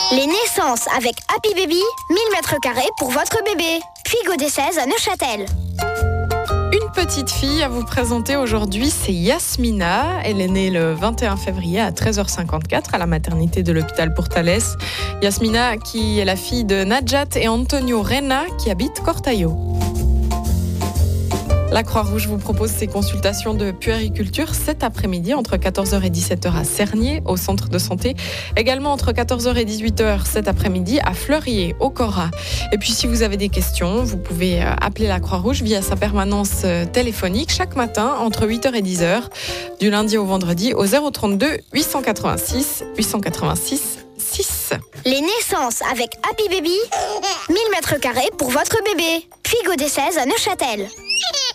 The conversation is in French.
Les naissances avec Happy Baby, 1000 m² pour votre bébé. Puis Godet 16 à Neuchâtel. Une petite fille à vous présenter aujourd'hui, c'est Yasmina. Elle est née le 21 février à 13h54 à la maternité de l'hôpital Portales. Yasmina qui est la fille de Najat et Antonio Rena qui habitent Cortaillot. La Croix-Rouge vous propose ses consultations de puériculture cet après-midi entre 14h et 17h à Cernier, au centre de santé. Également entre 14h et 18h cet après-midi à Fleurier, au Cora. Et puis si vous avez des questions, vous pouvez appeler la Croix-Rouge via sa permanence téléphonique chaque matin entre 8h et 10h, du lundi au vendredi au 032 886 886 6. Les naissances avec Happy Baby, 1000 m² pour votre bébé. Puis Godet 16 à Neuchâtel.